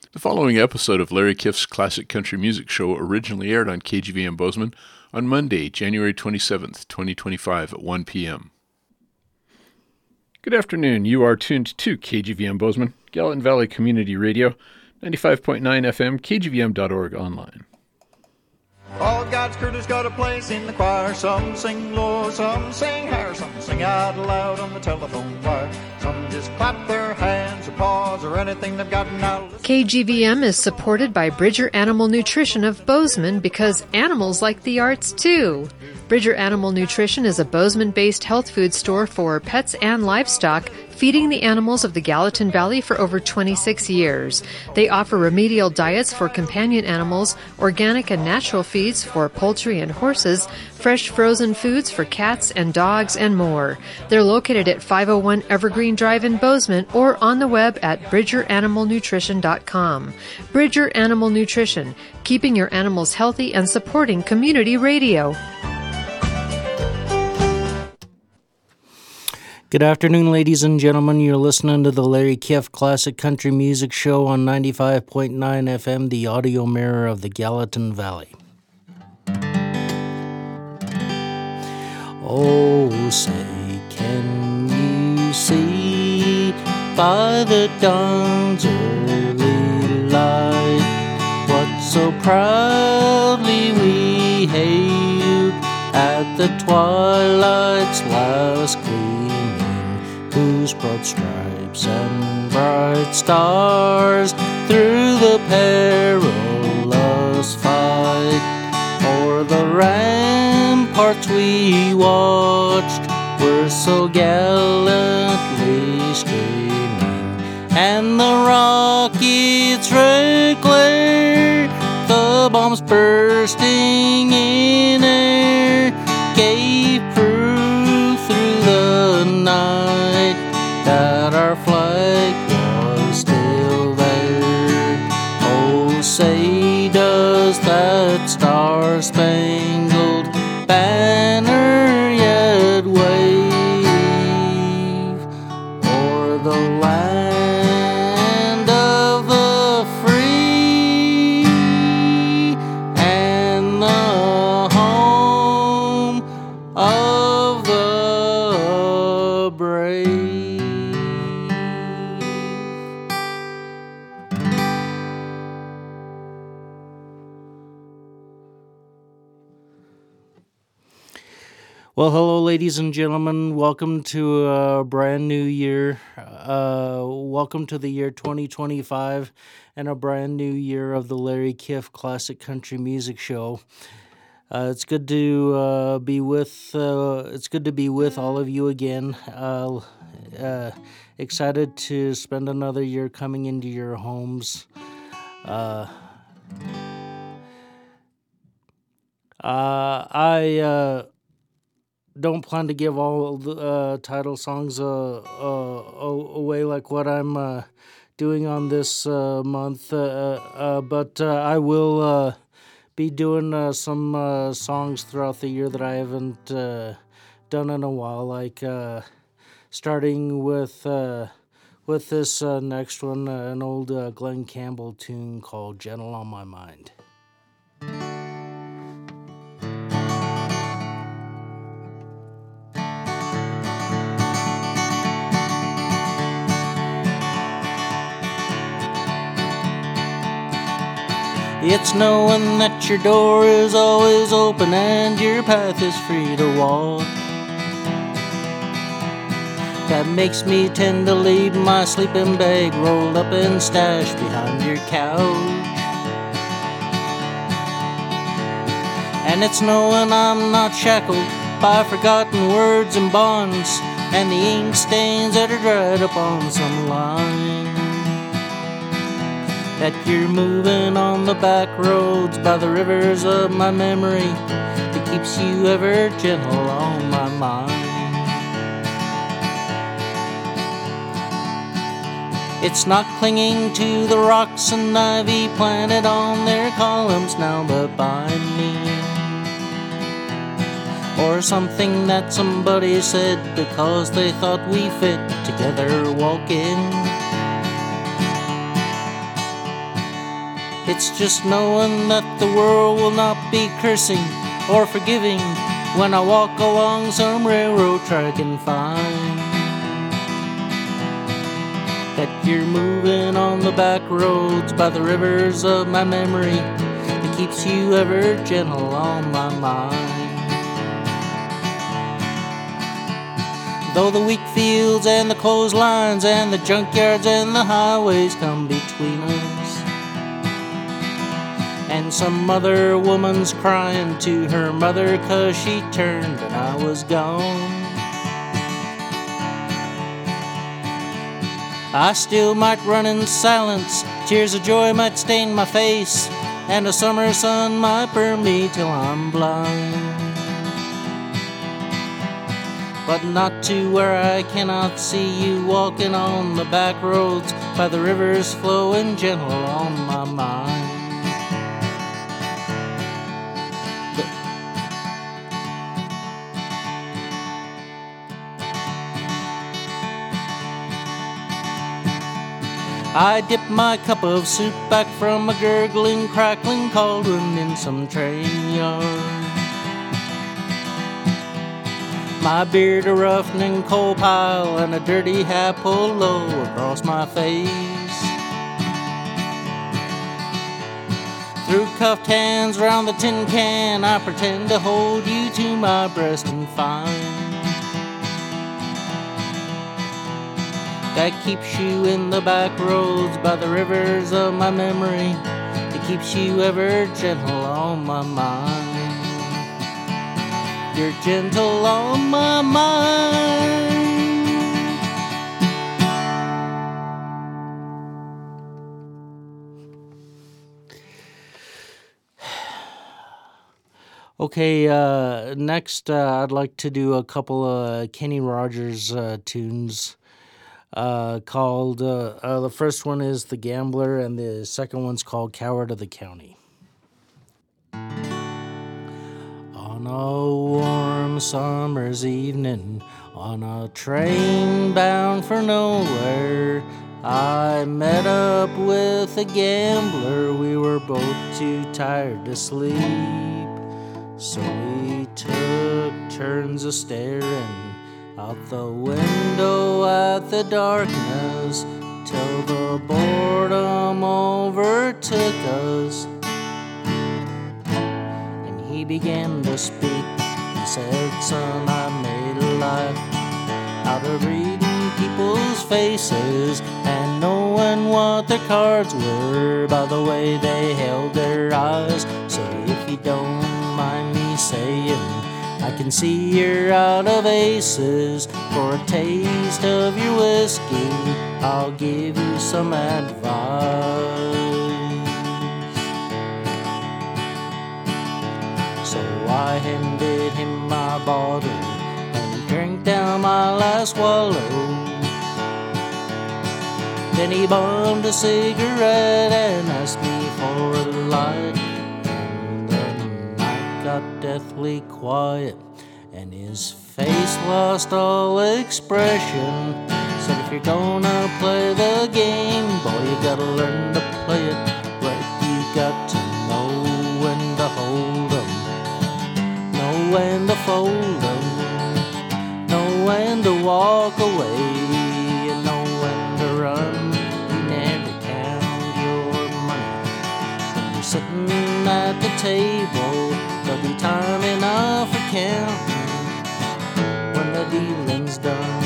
The following episode of Larry Kiff's Classic Country Music Show originally aired on KGVM Bozeman on Monday, January 27th, 2025 at 1 p.m. Good afternoon. You are tuned to KGVM Bozeman, Gallatin Valley Community Radio, 95.9 FM, kgvm.org online. All God's critters got a place in the choir. Some sing low, some sing higher, some sing out loud on the telephone wire. Some just clap their hands or paws or anything they've got now. KGVM is supported by Bridger Animal Nutrition of Bozeman because animals like the arts too. Bridger Animal Nutrition is a Bozeman-based health food store for pets and livestock, feeding the animals of the Gallatin Valley for over 26 years. They offer remedial diets for companion animals, organic and natural feeds for poultry and horses, fresh frozen foods for cats and dogs, and more. They're located at 501 Evergreen Drive in Bozeman or on the web at bridgeranimalnutrition.com. Bridger Animal Nutrition, keeping your animals healthy and supporting community radio. Good afternoon, ladies and gentlemen. You're listening to the Larry Kiff Classic Country Music Show on 95.9 FM, the audio mirror of the Gallatin Valley. Oh, say, can you see by the dawn's early light what so proudly we hailed at the twilight's last gleam, whose broad stripes and bright stars through the perilous fight o'er the ramparts we watched were so gallantly streaming, and the rockets' red glare, the bombs bursting in air, gave proof through the night that our flag was still there. Oh, say does that star-spangled banner yet wave o'er the land of the free and the home of the brave? Well, hello, ladies and gentlemen. Welcome to a brand new year. Welcome to the year 2025 and a brand new year of the Larry Kiff Classic Country Music Show. It's good to be with. It's good to be with all of you again. Excited to spend another year coming into your homes. I don't plan to give all the title songs away like what I'm doing on this month, but I will be doing some songs throughout the year that I haven't done in a while, like starting with this next one, an old Glenn Campbell tune called Gentle on My Mind. It's knowing that your door is always open and your path is free to walk that makes me tend to leave my sleeping bag rolled up and stashed behind your couch. And it's knowing I'm not shackled by forgotten words and bonds and the ink stains that are dried upon some line, that you're moving on the back roads by the rivers of my memory that keeps you ever gentle on my mind. It's not clinging to the rocks and ivy planted on their columns now, but by me, or something that somebody said because they thought we fit together walking. It's just knowing that the world will not be cursing or forgiving when I walk along some railroad track and find that you're moving on the back roads by the rivers of my memory that keeps you ever gentle on my mind. Though the wheat fields and the clotheslines and the junkyards and the highways come between us, and some other woman's crying to her mother 'cause she turned and I was gone, I still might run in silence, tears of joy might stain my face, and a summer sun might burn me till I'm blind. But not to where I cannot see you walking on the back roads by the rivers flowing gentle on my mind. I dip my cup of soup back from a gurgling, crackling cauldron in some train yard. My beard a roughening coal pile and a dirty hat pulled low across my face. Through cuffed hands round the tin can, I pretend to hold you to my breast and find that keeps you in the back roads by the rivers of my memory. It keeps you ever gentle on my mind. You're gentle on my mind. Okay, next I'd like to do a couple of Kenny Rogers tunes. Called the first one is The Gambler and the second one's called Coward of the County. On a warm summer's evening, on a train bound for nowhere, I met up with a gambler. We were both too tired to sleep, so we took turns of staring out the window at the darkness till the boredom overtook us. And he began to speak. He said, "Son, I made a life out of reading people's faces and knowing what their cards were by the way they held their eyes. So if you don't mind me saying, I can see you're out of aces. For a taste of your whiskey, I'll give you some advice." So I handed him my bottle and he drank down my last swallow. Then he bummed a cigarette and asked me for a light. Got deathly quiet and his face lost all expression. Said, "If you're gonna play the game, boy, you gotta learn to play it right. You got to know when to hold 'em, know when to fold 'em, know when to walk away, and know when to run. You never count your money when you're sitting at the table. There'll be time enough for counting when the dealing's done."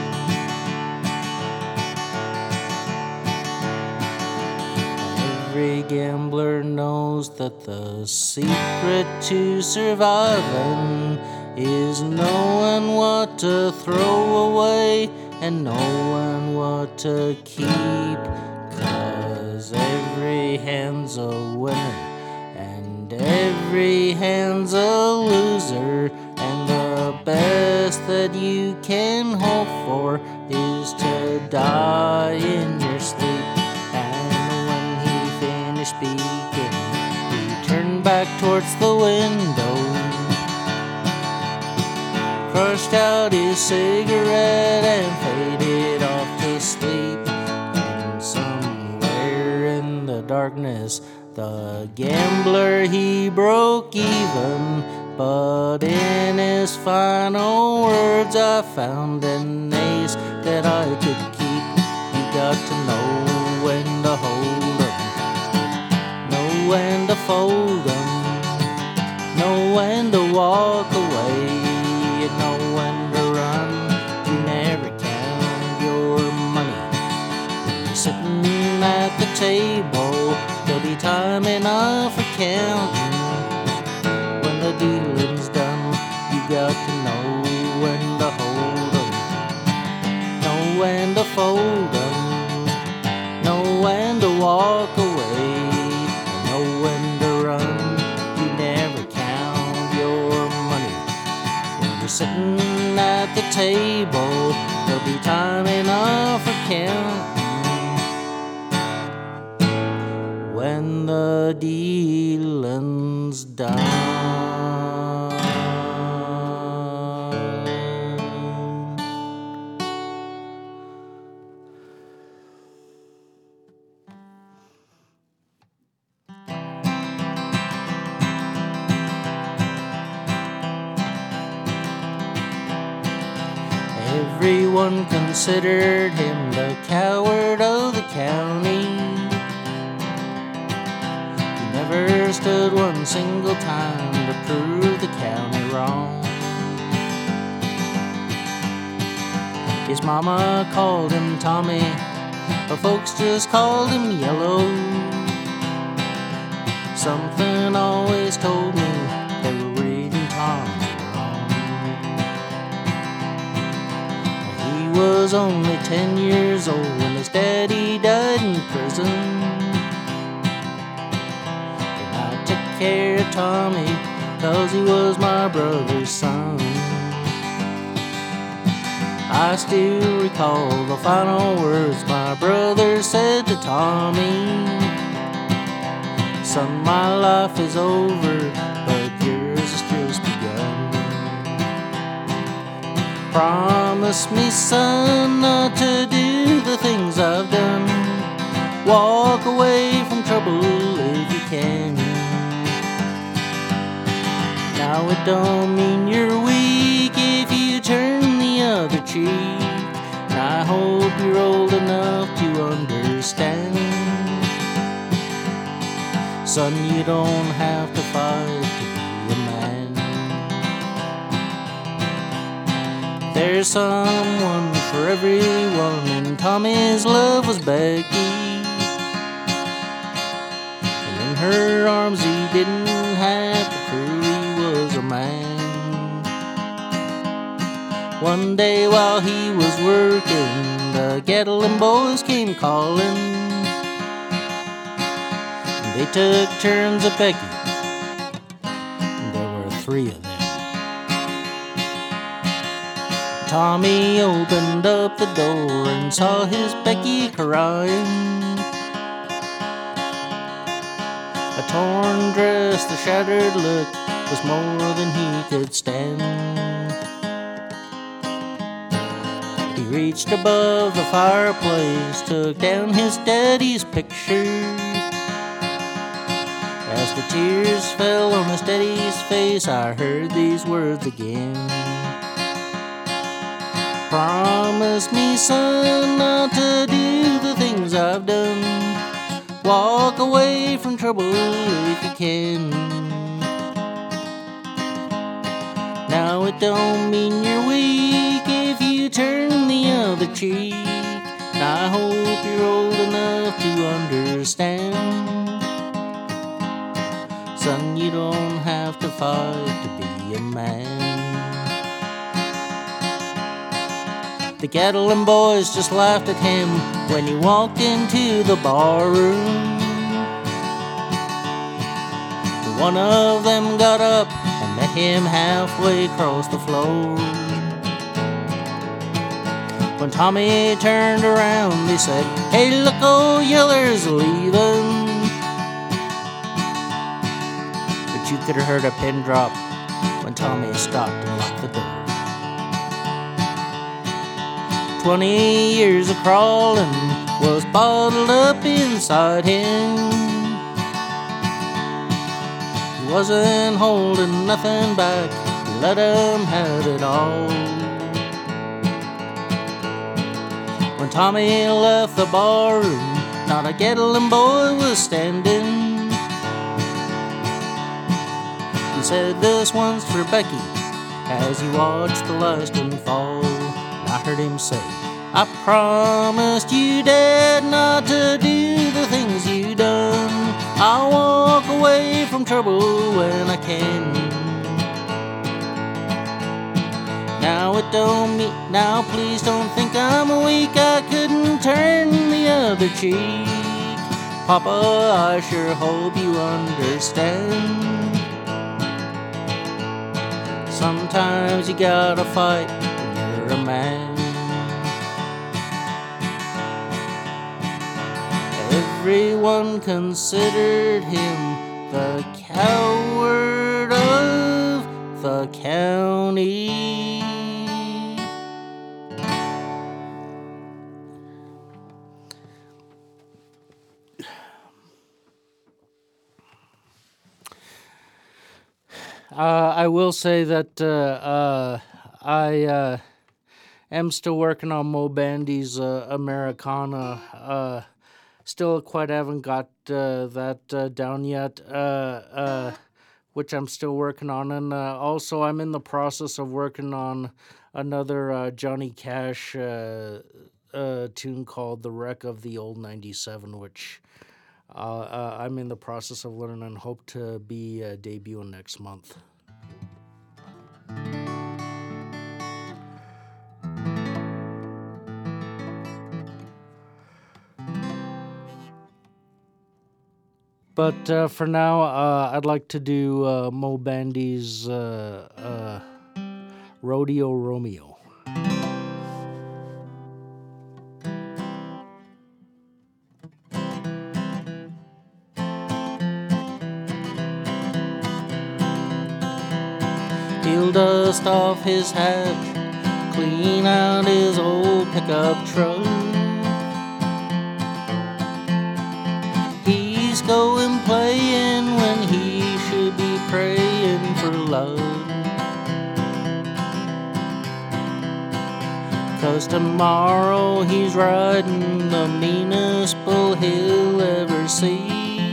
Every gambler knows that the secret to surviving is knowing what to throw away and knowing what to keep. 'Cause every hand's a winner and every hand's a loser, and the best that you can hope for is to die in your sleep. And when he finished speaking, he turned back towards the window, crushed out his cigarette and faded off to sleep. And somewhere in the darkness. The gambler, he broke even, but in his final words I found an ace that I could keep. You got to know when to hold 'em, know when to fold 'em, know when to walk away, you know when to run. You never count your money when you're sitting at the table. There'll be time enough for counting when the dealing's done. You got to know when to hold 'em, know when to fold 'em, know when to walk away, know when to run. You never count your money when you're sitting at the table. There'll be time enough for counting when the dealing's done. Everyone considered him the coward of the county. He never stood one single time to prove the county wrong. His mama called him Tommy, but folks just called him Yellow. Something always told me they were reading Tommy wrong. He was only 10 years old when his daddy died in prison. And I took care of Tommy 'cause he was my brother's son. I still recall the final words my brother said to Tommy. Son, my life is over, but yours has just begun. Promise me, son, not to do the things I've done. Walk away from trouble if you can. Now it don't mean you're weak if you turn the other cheek. And I hope you're old enough to understand. Son, you don't have to fight to be a man. There's someone for everyone, and Tommy's love was Becky. And in her arms he didn't have to prove he was a man. One day while he was working, the Gatlin boys came calling. They took turns at Becky, and there were 3 of them. Tommy opened up the door and saw his Becky crying. A torn dress, the shattered look was more than he could stand. He reached above the fireplace, took down his daddy's picture. As the tears fell on his daddy's face, I heard these words again. Promise me, son, not to do the things I've done. Walk away from trouble if you can. Now it don't mean you're weak if you turn the other cheek. And I hope you're old enough to understand. Son, you don't have to fight to be a man. The Gatlin boys just laughed at him when he walked into the barroom. One of them got up and met him halfway across the floor. When Tommy turned around, they said, "Hey, look, old Yeller's leaving." You could have heard a pin drop when Tommy stopped and locked the door. 20 years of crawling was bottled up inside him. He wasn't holding nothing back, he let him have it all. When Tommy left the bar room, not a Gatlin boy was standing. He said, "This one's for Becky," as he watched the last one fall. And I heard him say, "I promised you, Dad, not to do the things you done. I'll walk away from trouble when I can." Now please don't think I'm weak, I couldn't turn the other cheek. Papa, I sure hope you understand. Sometimes you gotta fight when you're a man. Everyone considered him the coward of the county. I will say that I am still working on Mo Bandy's Americana. Still quite haven't got that down yet, which I'm still working on. And also I'm in the process of working on another Johnny Cash tune called "The Wreck of the Old 97", which I'm in the process of learning and hope to be debuting next month. But for now, I'd like to do Mo Bandy's Rodeo Romeo. He'll dust off his hat, clean out his old pickup truck. He's going playing when he should be praying for love. 'Cause tomorrow he's riding the meanest bull he'll ever see.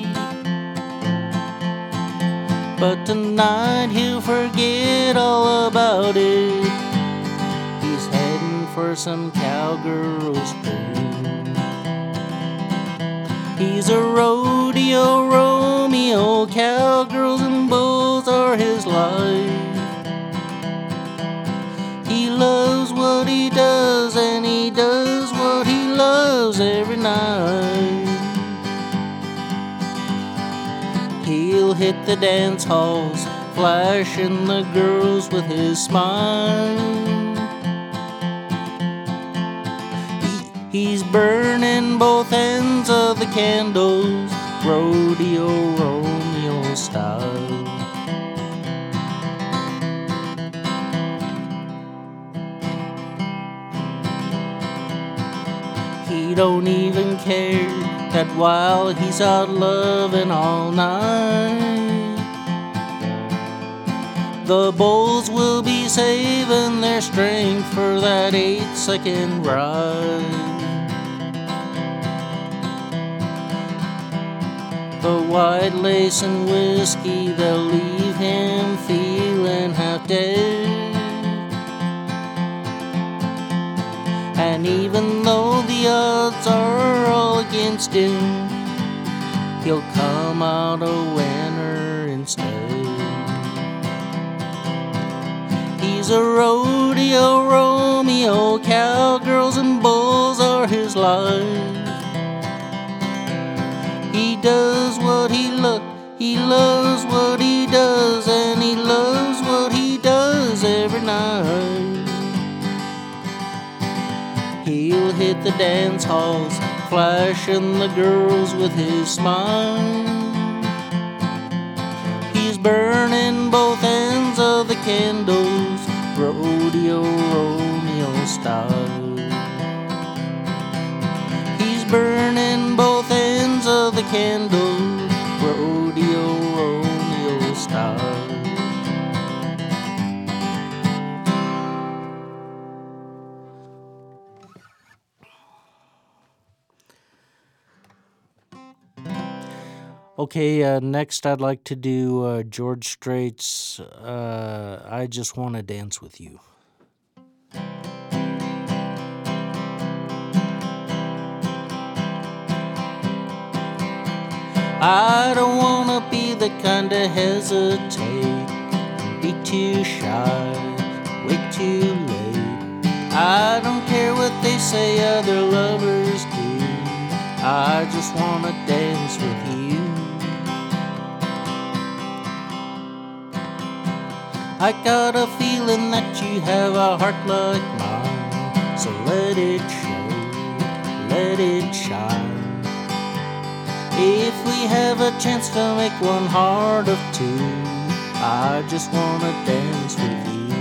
But tonight he'll forget all about it. He's heading for some cowgirl's dream. He's a rodeo Romeo, cowgirls and bulls are his life. He loves what he does and he does what he loves every night. He'll hit the dance halls, flashing the girls with his smile. He's burning both ends of the candles, rodeo Romeo style. He don't even care that while he's out loving all night, the bulls will be saving their strength for that 8-second ride. The white lace and whiskey, they'll leave him feeling half dead. And even though the odds are all against him, he'll come out a winner instead. He's a rodeo Romeo, cowgirls and bulls are his life. He does what he loves what he does, and he loves what he does every night. He'll hit the dance halls, flashing the girls with his smile. He's burning both ends of the candles, rodeo Romeo style. He's burning both ends of the candle, rodeo Romeo style. Okay, next I'd like to do George Strait's I Just Want to Dance With You. I don't want to be the kind to hesitate, be too shy, way too late. I don't care what they say other lovers do, I just want to dance with you. I got a feeling that you have a heart like mine, so let it show, let it shine. If we have a chance to make one heart of two, I just wanna dance with you.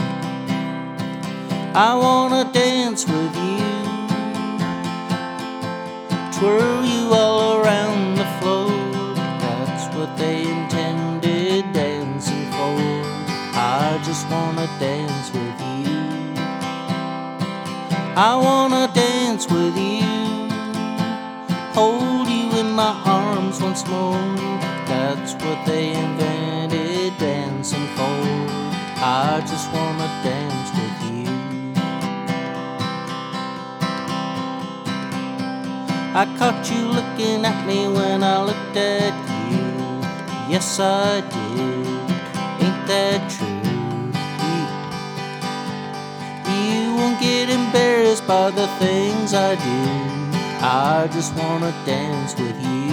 I wanna dance with you, twirl you all around the floor. That's what they intended dancing for. I just wanna dance with you. I wanna dance with you, hold you in my arms once more. That's what they invented dancing for. I just wanna dance with you. I caught you looking at me when I looked at you. Yes, I did. Ain't that true? You won't get embarrassed by the things I do. I just wanna dance with you.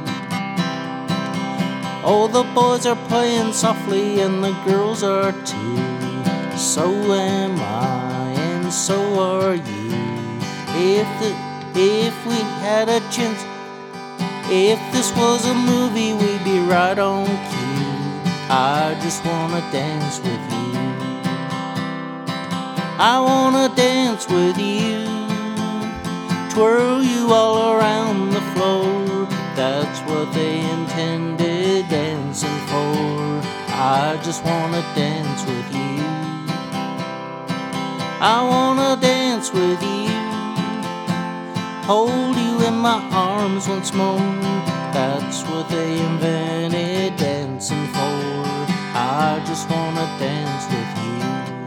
Oh, the boys are playing softly and the girls are too. So am I and so are you. If we had a chance, if this was a movie, we'd be right on cue. I just wanna dance with you. I wanna dance with you, twirl you all around the floor. That's what they intended dancing for. I just wanna dance with you. I wanna dance with you, hold you in my arms once more. That's what they invented dancing for. I just wanna dance with you.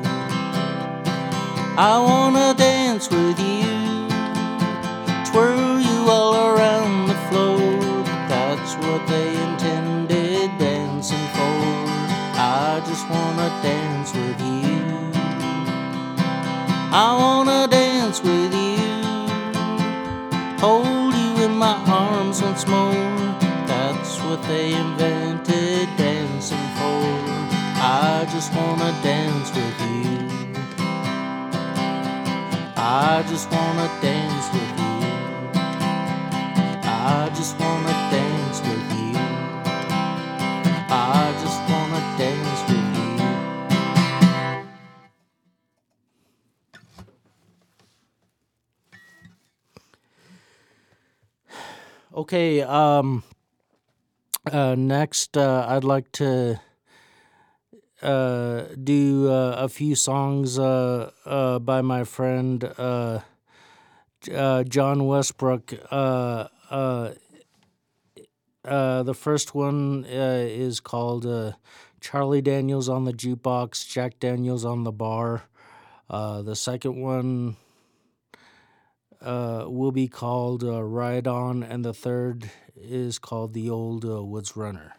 I wanna dance with you, twirl you all around the floor. That's what they intended dancing for. I just wanna dance with you. I wanna dance with you, hold you in my arms once more. That's what they invented dancing for. I just wanna dance with you. I just wanna dance with you. I just wanna dance with you. I just wanna dance with you. Okay, next I'd like to do a few songs by my friend John Westbrook. The first one is called Charlie Daniels on the Jukebox, Jack Daniels on the Bar. The second one will be called Ride On, and the third is called The Old Woods Runner.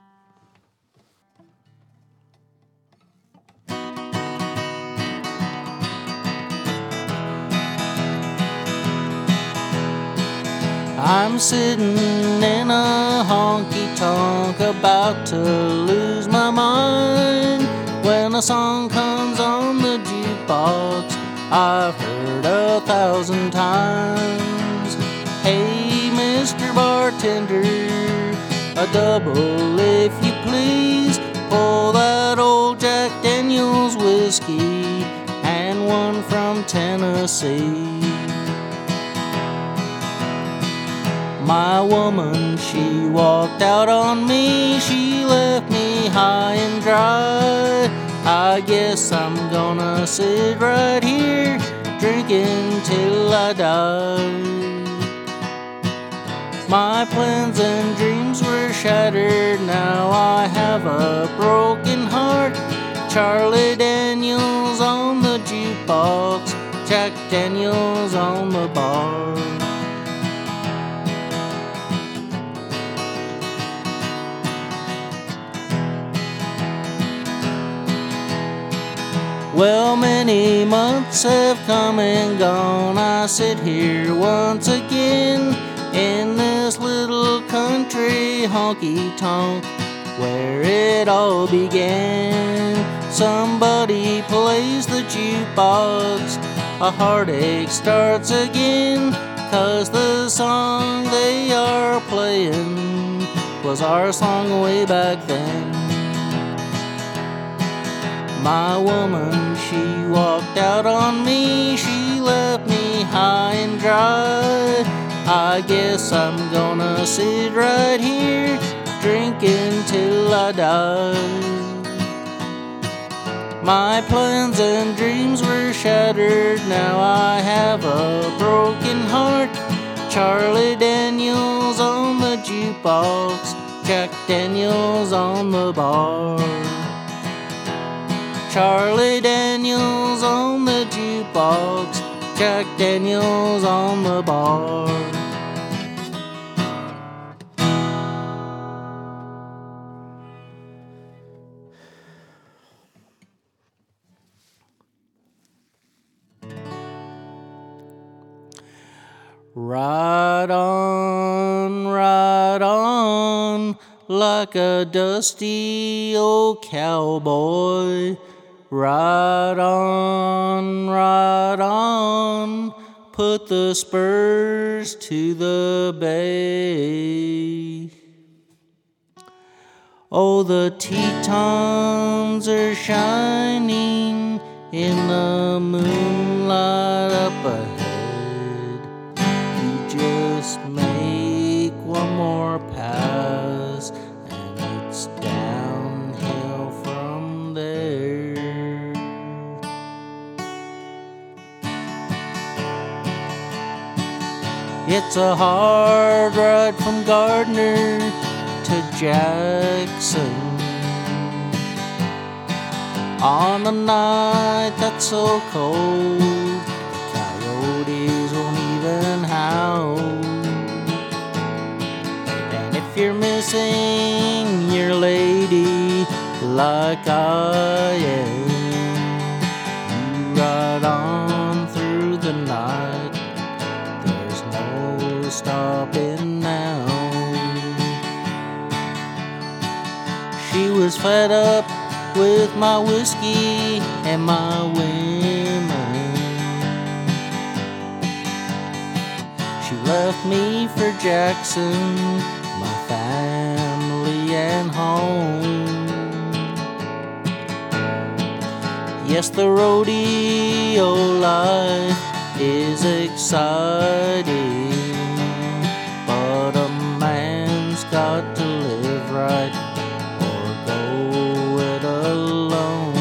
I'm sitting in a honky-tonk about to lose my mind when a song comes on the jukebox I've heard 1,000 times. Hey, Mr. Bartender, a double if you please. Pull that old Jack Daniels whiskey and one from Tennessee. My woman, she walked out on me, she left me high and dry. I guess I'm gonna sit right here, drinking till I die. My plans and dreams were shattered, now I have a broken heart. Charlie Daniels on the jukebox, Jack Daniels on the bar. Well, many months have come and gone. I sit here once again in this little country honky-tonk where it all began. Somebody plays the jukebox, a heartache starts again, 'cause the song they are playing was our song way back then. My woman, she walked out on me, she left me high and dry. I guess I'm gonna sit right here, drinking till I die. My plans and dreams were shattered, now I have a broken heart. Charlie Daniels on the jukebox, Jack Daniels on the bar. Charlie Daniels on the jukebox, Jack Daniels on the bar. Ride on, like a dusty old cowboy. Ride on, put the spurs to the bay. Oh, the Tetons are shining in the moonlight up ahead. You just make one more pass and it's downhill from there. It's a hard ride from Gardner to Jackson on a night that's so cold the coyotes won't even howl. And if you're missing your lady like I am, you ride on through the night, there's no stopping now. She was fed up with my whiskey and my women. She left me for Jackson, my family and home. Yes, the rodeo life is exciting, but a man's got to live right or go it alone.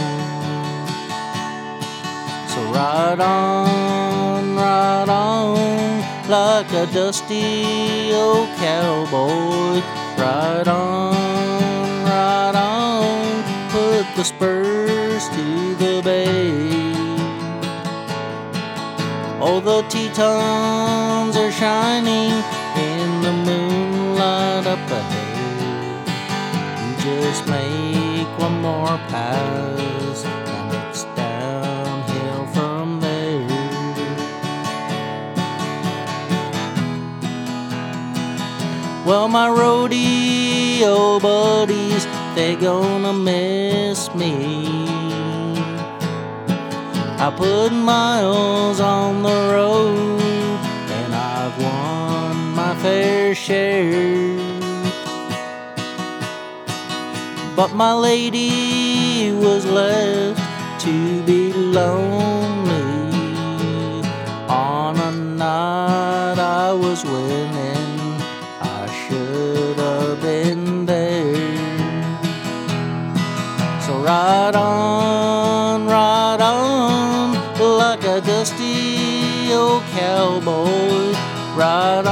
So ride on, like a dusty old cowboy. Ride on, put the spurs to the bay. Oh, the Tetons are shining in the moonlight up ahead. You just make one more pass and it's downhill from there. Well, my rodeo buddies, they gonna miss me. I put miles on the road and I've won my fair share. But my lady was left to be lonely on a night I was winning cowboy. Ride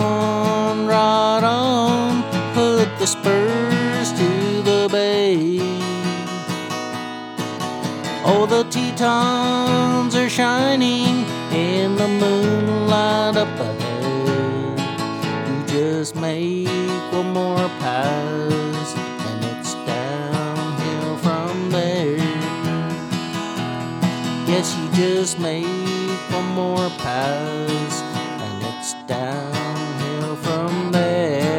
on, put the spurs to the bay. Oh, the Tetons are shining in the moonlight up ahead. You just make one more pass and it's downhill from there. Yes, you just make one more pass and it's downhill from there.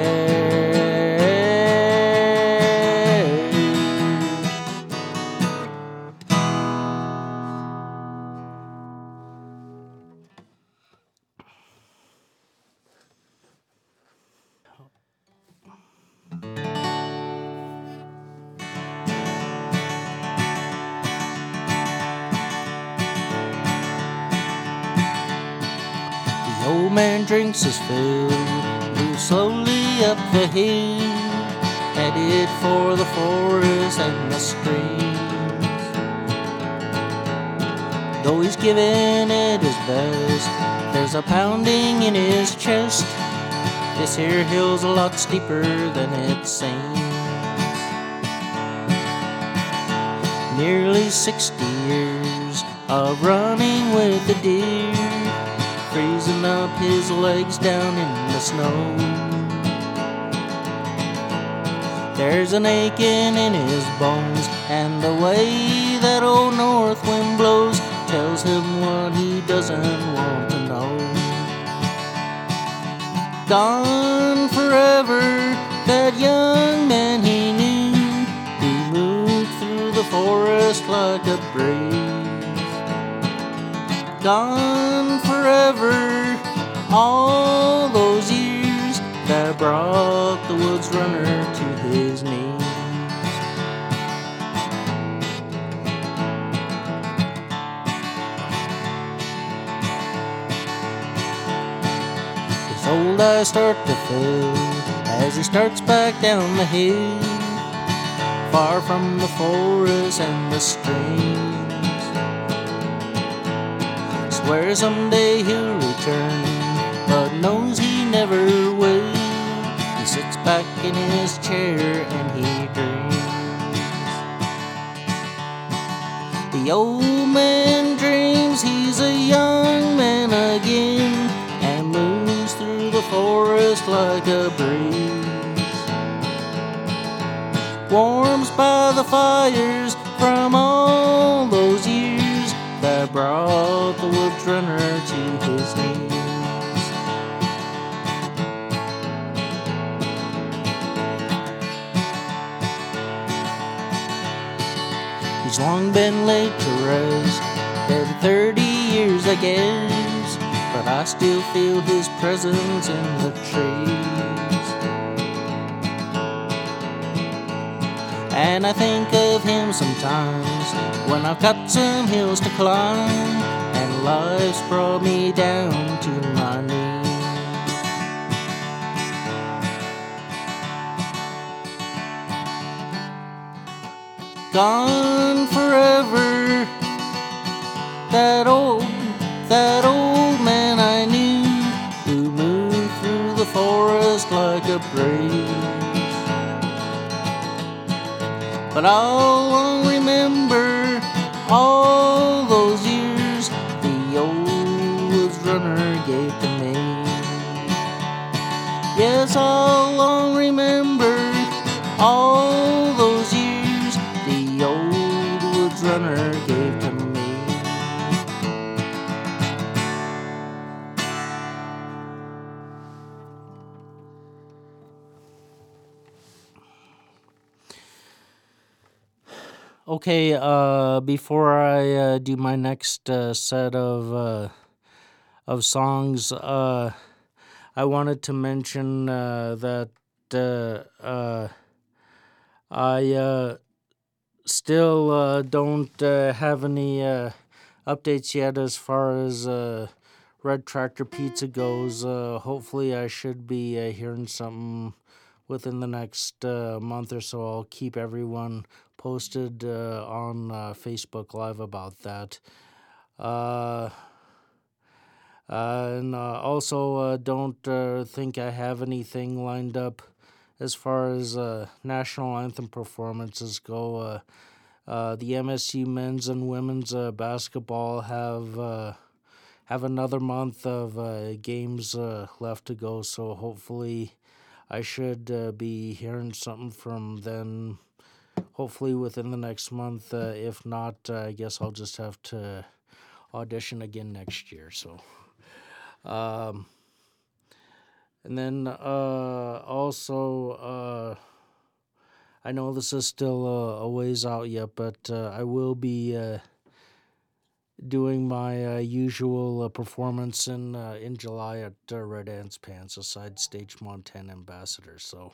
The old man drinks his fill, moves slowly up the hill, headed for the forest and the streams. Though he's giving it his best, there's a pounding in his chest. This here hill's a lot steeper than it seems. Nearly 60 years of running with the deer, freezing up his legs down in the snow. There's an aching in his bones, and the way that old north wind blows tells him what he doesn't want to know. Gone forever, that young man he knew, who moved through the forest like a breeze. Gone forever, all those years that brought the woods runner to his knees. His old eyes start to fill as he starts back down the hill, far from the forest and the streams. Swears someday he'll return, but knows he never will. He sits back in his chair and he dreams. The old man dreams he's a young man again, and moves through the forest like a breeze. Warms by the fires from all those years that brought the woods runner to his knees. He's long been laid to rest, been 30 years I guess, but I still feel his presence in the trees. And I think of him sometimes when I've got some hills to climb, and life's brought me down to my knees. Gone forever, that old man I knew, who moved through the forest like a breeze. But I'll long remember all those years the old woods runner gave to me. Yes, I'll long remember all those years the old woods runner gave to me. Okay, before I do my next set of songs, I wanted to mention that I still don't have any updates yet as far as Red Tractor Pizza goes. Hopefully I should be hearing something within the next month or so. I'll keep everyone posted on Facebook Live about that. And also, don't think I have anything lined up as far as national anthem performances go. The MSU men's and women's basketball have another month of games left to go, so hopefully I should be hearing something from them, hopefully within the next month. If not, I guess I'll just have to audition again next year. So, and then also, I know this is still a ways out yet, but I will be doing my usual performance in July at Red Ants Pants, a side stage Montana ambassador. So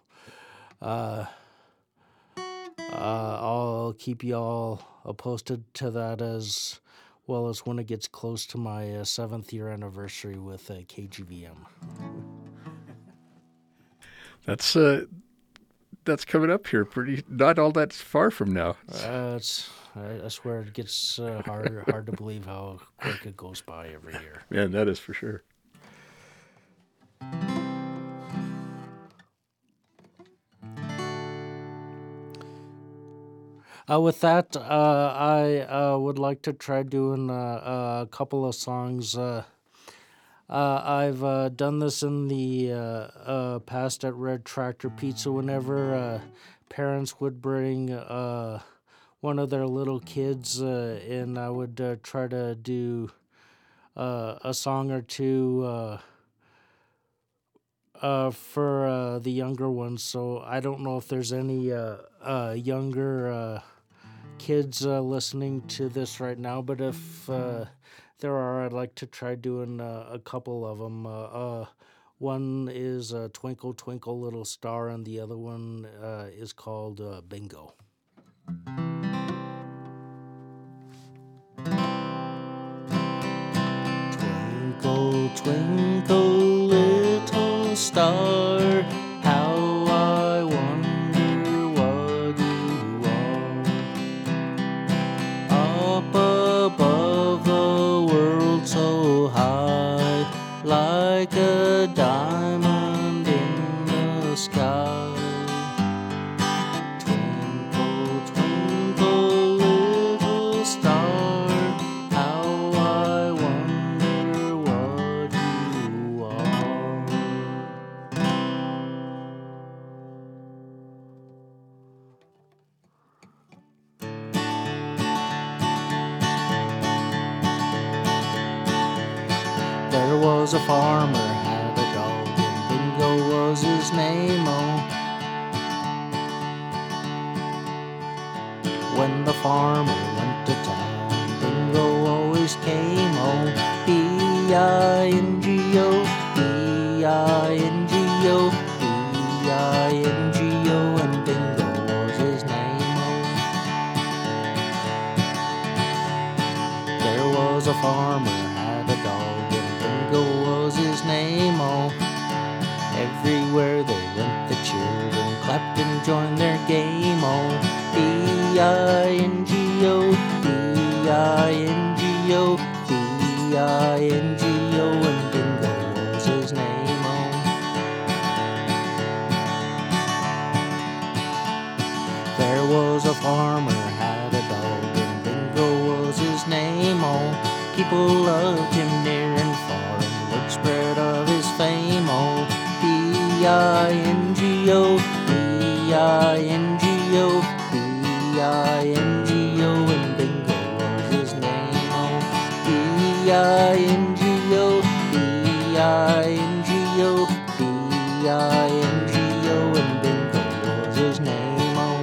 I'll keep y'all posted to that, as well as when it gets close to my 7th year anniversary with KGVM. That's coming up here not all that far from now. I swear it gets hard to believe how quick it goes by every year. Man, that is for sure. With that, I would like to try doing a couple of songs. I've done this in the past at Red Tractor Pizza whenever parents would bring one of their little kids, and I would try to do a song or two for the younger ones. So I don't know if there's any younger kids listening to this right now, but if there are, I'd like to try doing a couple of them. One is Twinkle Twinkle Little Star, and the other one is called Bingo. Twinkle, twinkle, little star, how I wonder what you are. Up above the world so high, like a diamond in the sky. Twinkle, twinkle, little star, how I wonder what you are. There was a farmer, had a dog, and Bingo was his name, oh. When the farmer went to town, Bingo always came, oh. B-I-N-G-O, B-I-N-G-O, B-I-N-G-O, and Bingo was his name, oh. There was a farmer, had a dog, and Bingo was his name, oh. Everywhere they went, the children clapped and joined their game, oh. B-I-N-G-O, B-I-N-G-O, B-I-N-G-O, and Bingo was his name, oh. There was a farmer, had a dog, and Bingo was his name, oh. People loved him near and far, and word spread of his fame, oh. B-I-N-G-O, B-I-N-G-O, B-I-N-G-O, and Bingo was his name, oh. B-I-N-G-O, B-I-N-G-O, B-I-N-G-O, and Bingo was his name, oh.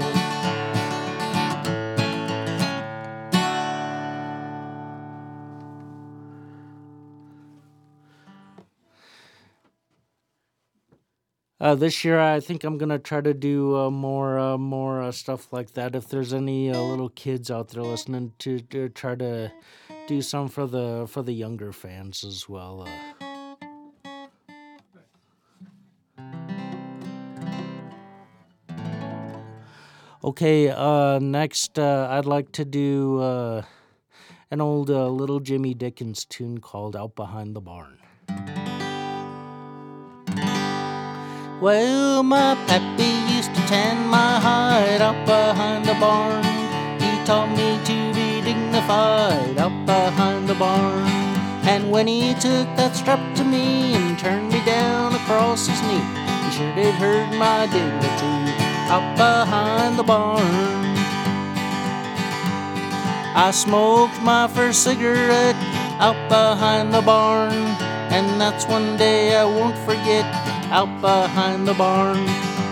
This year, I think I'm gonna try to do more stuff like that. If there's any little kids out there listening, to try to do some for the younger fans as well. Okay, next I'd like to do an old Little Jimmy Dickens tune called "Out Behind the Barn." Well, my pappy used to tend my hide out behind the barn. He taught me to be dignified out behind the barn. And when he took that strap to me and turned me down across his knee, he sure did hurt my dignity out behind the barn. I smoked my first cigarette out behind the barn, and that's one day I won't forget out behind the barn.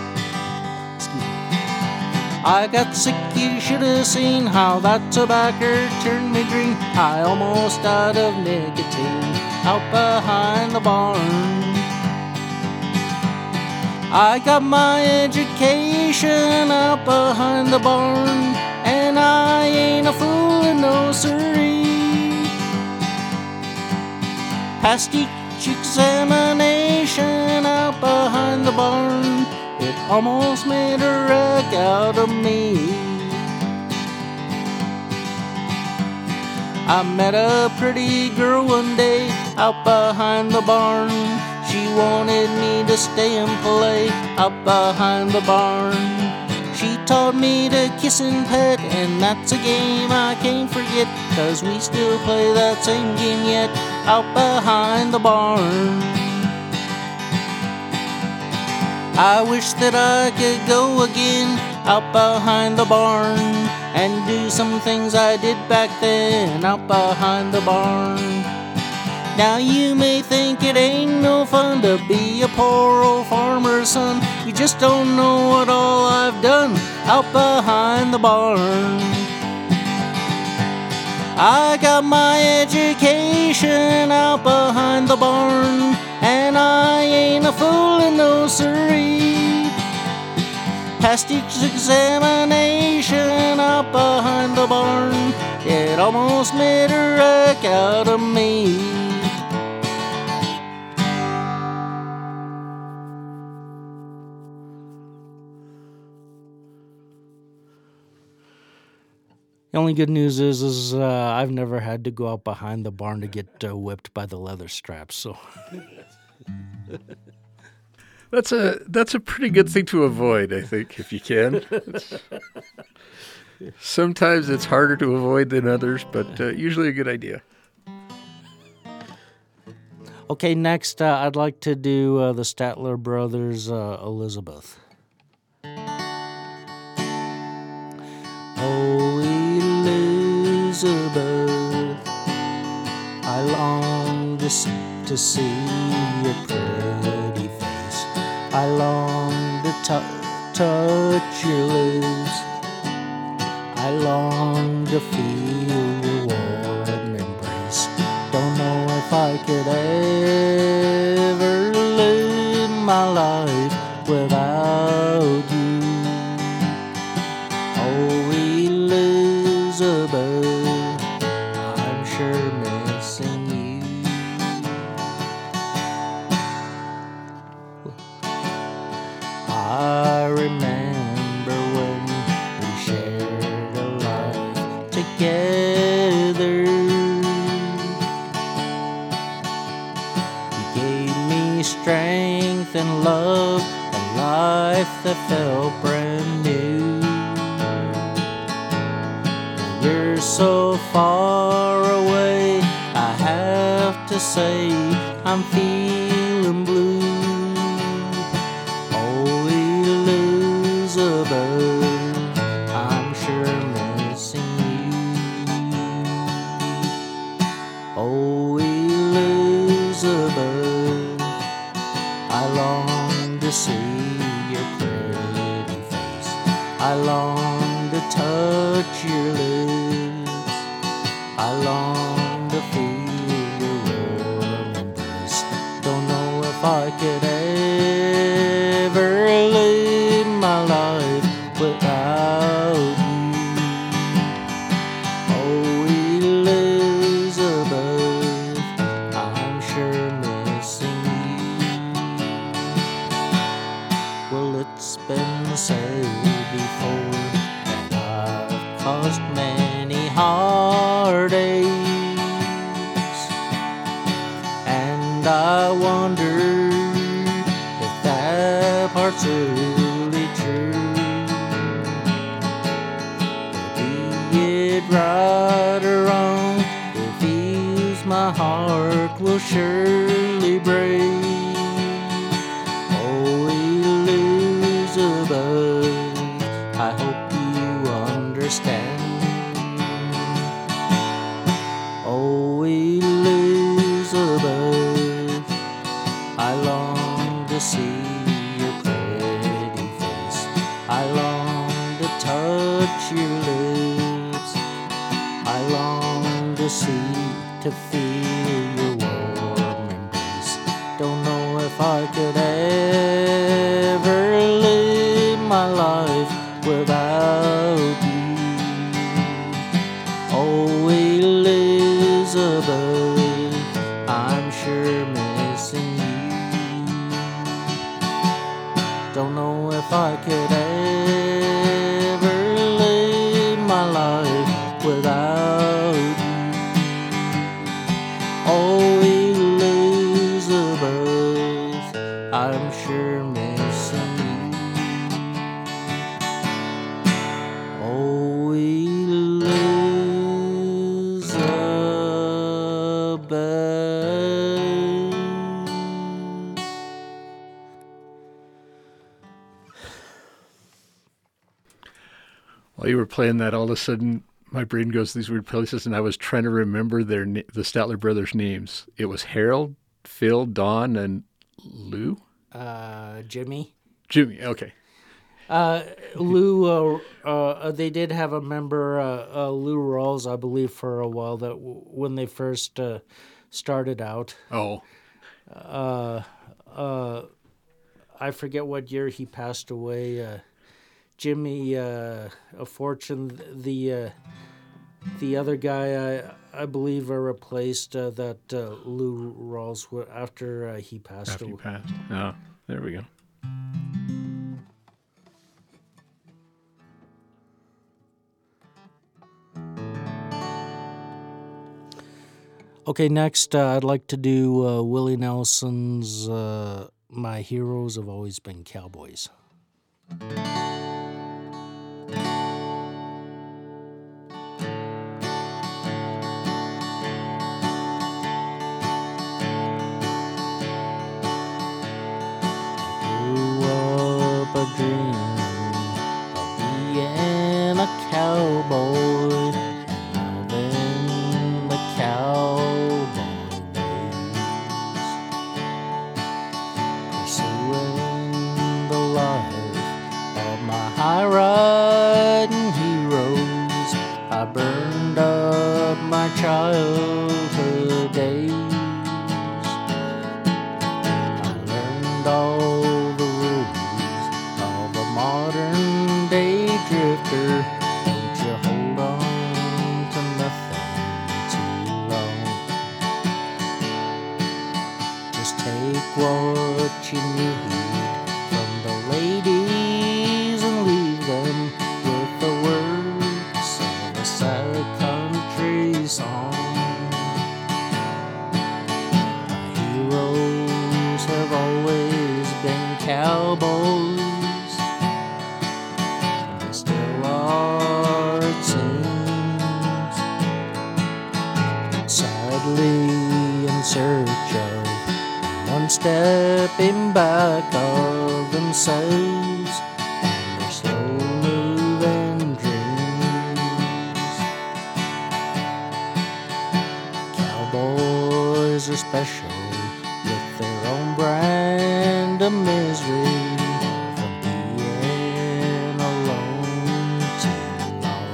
I got sick, you should have seen how that tobacco turned me green. I almost died of nicotine out behind the barn. I got my education out behind the barn, and I ain't a fool in no siree. Passed each examination out behind the barn. It almost made a wreck out of me. I met a pretty girl one day out behind the barn. She wanted me to stay and play out behind the barn. She taught me to kiss and pet, and that's a game I can't forget, 'cause we still play that same game yet out behind the barn. I wish that I could go again out behind the barn and do some things I did back then out behind the barn. Now you may think it ain't no fun to be a poor old farmer's son. You just don't know what all I've done out behind the barn. I got my education out behind the barn, and I ain't a fool in no siree. Passed each examination out behind the barn. It almost made a wreck out of me. The only good news is I've never had to go out behind the barn to get whipped by the leather straps. So that's a pretty good thing to avoid, I think, if you can. Sometimes it's harder to avoid than others, but usually a good idea. Okay, next I'd like to do the Statler Brothers' Elizabeth. Oh, Elizabeth, I long to see your pretty face. I long to touch your lips. I long to feel your warm embrace. Don't know if I could ever live my life without you. Oh, Elizabeth, I'm sure missing you. I remember when we shared a life together. You gave me strength and love, a life that felt brand new. You're so far away, I have to say I'm feeling blue. Oh, Elizabeth, I'm sure missing you. Oh, Elizabeth, I long to see your pretty face. I long to touch your lips. I long to feel your warm embrace. Don't know if I could ever live my life without you. Oh, Elizabeth, I'm sure missing you. Well, it's been said before that I've caused many heartaches, and I wonder will surely break. Oh, Elizabeth, I hope you understand. Oh, Elizabeth, I long to see your pretty face. I long to touch your lips. I long to feel your warm embrace. Don't know if I could ever live my life without you. Oh, Elizabeth, I'm sure missing you. Don't know if I could ever live my life without you. Oh, Elizabeth, I'm sure missing you. Oh, Elizabeth. While you were playing that, all of a sudden, my brain goes to these weird places, and I was trying to remember the Statler brothers' names. It was Harold, Phil, Don, and Lou? Jimmy. Jimmy, okay. Lou, they did have a member, Lou Rawls, I believe, for a while, that when they first started out. Oh. I forget what year he passed away. Jimmy, Fortune, the other guy, I believe, replaced that Lou Rawls after he passed After away. he passed. Oh, there we go. Okay, next I'd like to do Willie Nelson's My Heroes Have Always Been Cowboys. Dream of being a cowboy and loving the cowboy ways, pursuing the life of my high riding heroes. I burned up my childhood days. I learned all modern day drifter. Don't you hold on to nothing too long. Just take what you need from the ladies and leave them with the words of a sad country song. My heroes have always been cowboys. In search of one stepping back of themselves and their slow-moving dreams. Cowboys are special with their own brand of misery. From being alone too long,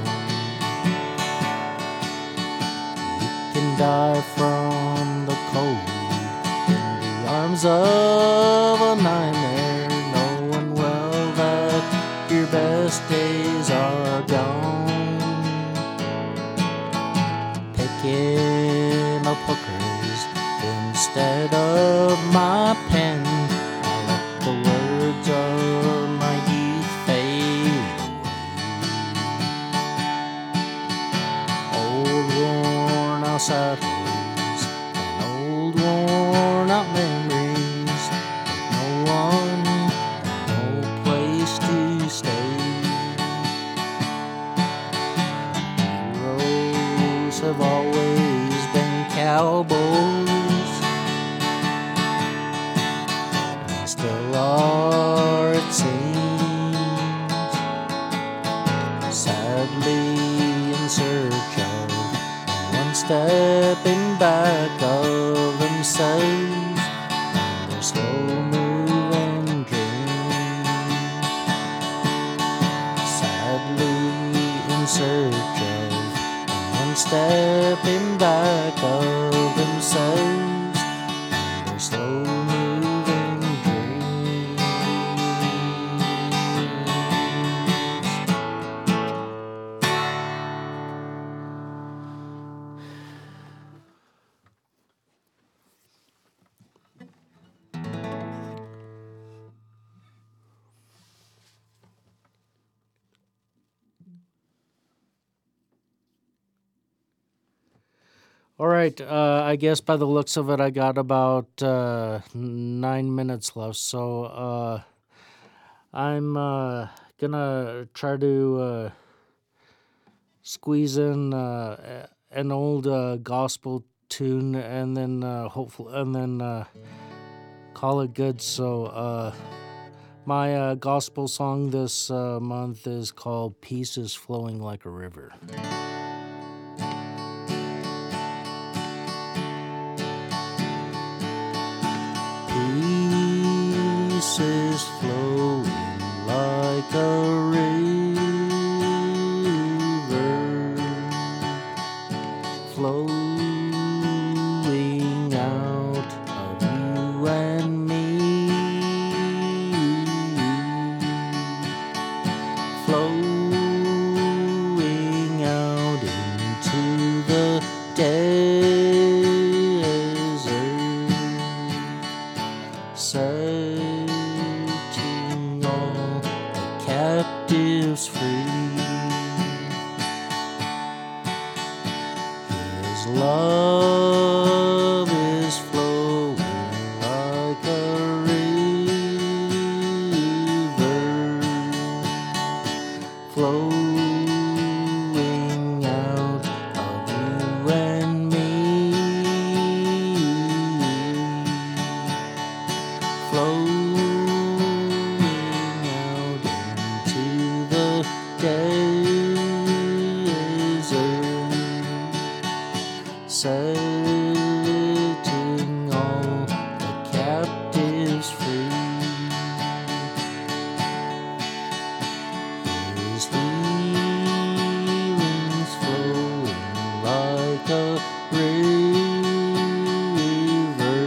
you can die from the cold in the arms of a nightmare, knowing well that your best days are gone. Picking up hookers instead of my pen, I let the words of my youth fade away. Old worn out saddles and old worn out memories, with no one and no place to stay. Heroes have always been cowboys. stepping back of themselves and their slow-moving dreams, sadly in search of one stepping back of themselves and their slow-moving dreams. All right, I guess by the looks of it, I got about 9 minutes left, so I'm gonna try to squeeze in an old gospel tune, and then call it good. So my gospel song this month is called "Peace is Flowing Like a River." Peace is flowing like a river, flowing out of you and me, flowing out into the setting all the captives free. His love is flowing like a river, flowing out of you and me, flowing out into the desert, setting all the captives free. His healing's flowing like a river,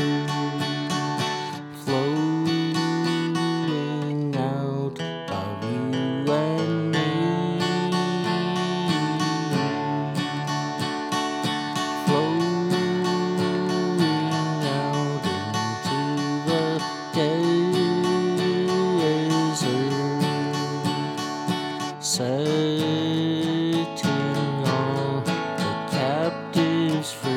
flowing out of you and me, flowing out into the desert, setting all the captives free.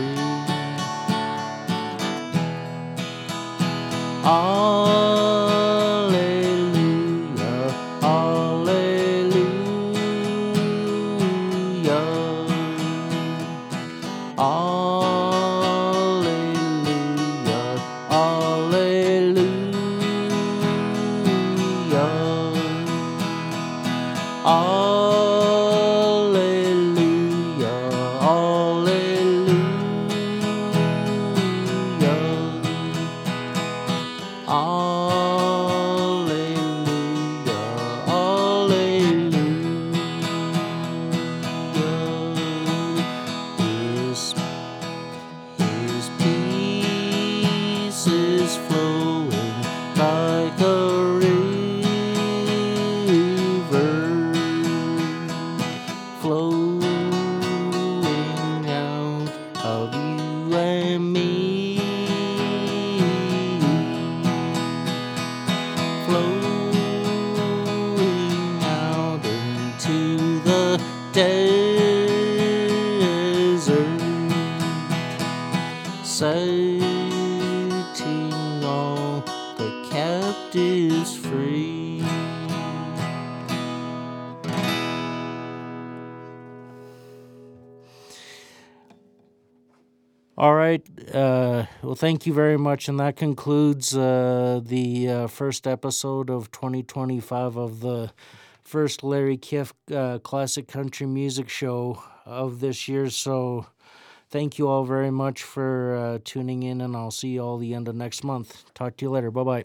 Alleluia, alleluia, alleluia, alleluia, alleluia, alleluia, alleluia, alleluia. His peace is flowing like a river, flowing out of you and me, flowing out into the desert, setting all the captives free. All right. Well, thank you very much. And that concludes the first episode of 2025 of the first Larry Kiff Classic Country Music Show of this year. So thank you all very much for tuning in, and I'll see you all the end of next month. Talk to you later. Bye-bye.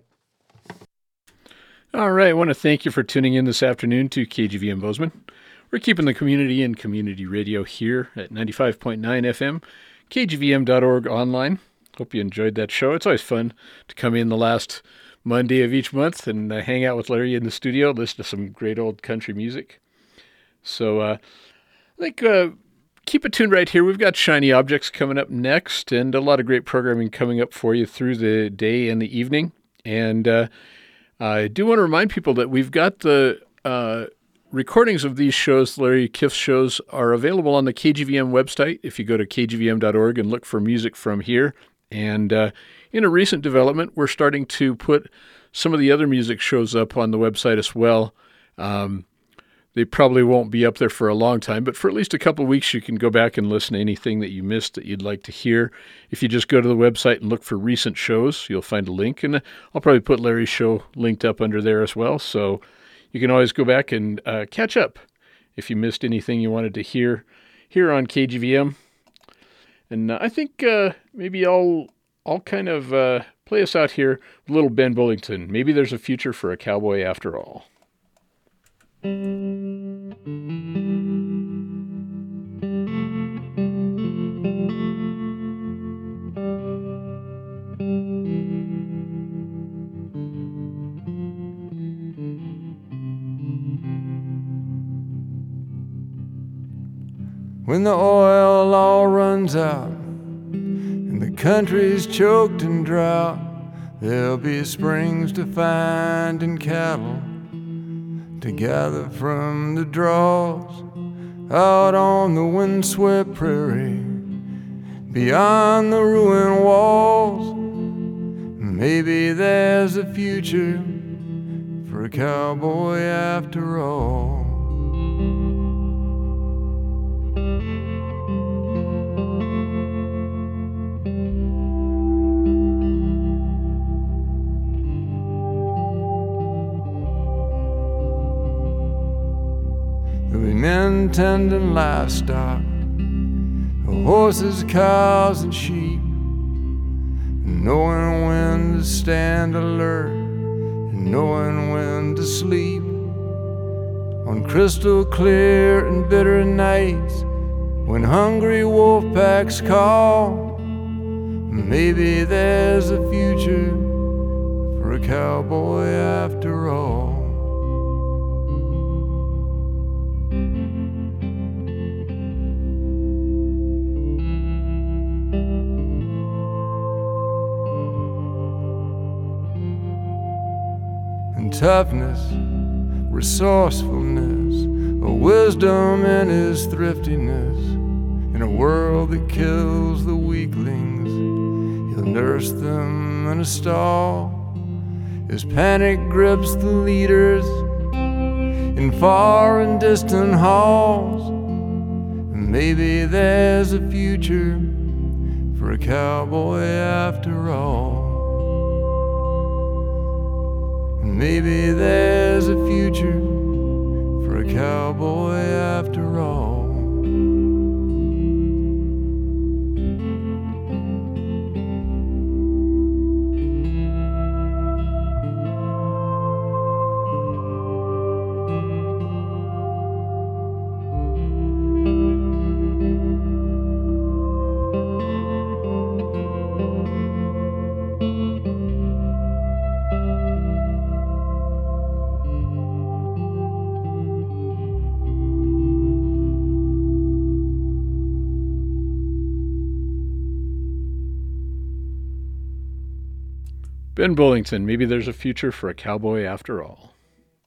All right, I want to thank you for tuning in this afternoon to KGVM Bozeman. We're keeping the community in community radio here at 95.9 FM, kgvm.org online. Hope you enjoyed that show. It's always fun to come in the last Monday of each month and hang out with Larry in the studio, listen to some great old country music. So I think keep it tuned right here. We've got Shiny Objects coming up next and a lot of great programming coming up for you through the day and the evening. And I do want to remind people that we've got the recordings of these shows, Larry Kiff's shows, are available on the KGVM website if you go to kgvm.org and look for music from here. And in a recent development, we're starting to put some of the other music shows up on the website as well. They probably won't be up there for a long time, but for at least a couple of weeks, you can go back and listen to anything that you missed that you'd like to hear. If you just go to the website and look for recent shows, you'll find a link. And I'll probably put Larry's show linked up under there as well. So you can always go back and catch up if you missed anything you wanted to hear here on KGVM. And I think maybe I'll kind of play us out here with little Ben Bullington. Maybe there's a future for a cowboy after all. When the oil all runs out and the country's choked in drought, there'll be springs to find and cattle to gather from the draws out on the windswept prairie beyond the ruined walls. Maybe there's a future for a cowboy after all. Men tending livestock, horses, cows, and sheep, knowing when to stand alert and knowing when to sleep. On crystal clear and bitter nights, when hungry wolf packs call, maybe there's a future for a cowboy after all. Toughness, resourcefulness, a wisdom in his thriftiness. In a world that kills the weaklings, he'll nurse them in a stall. As panic grips the leaders in far and distant halls, maybe there's a future for a cowboy after all. Maybe there's a future for a cowboy after all. Ben Bullington, maybe there's a future for a cowboy after all.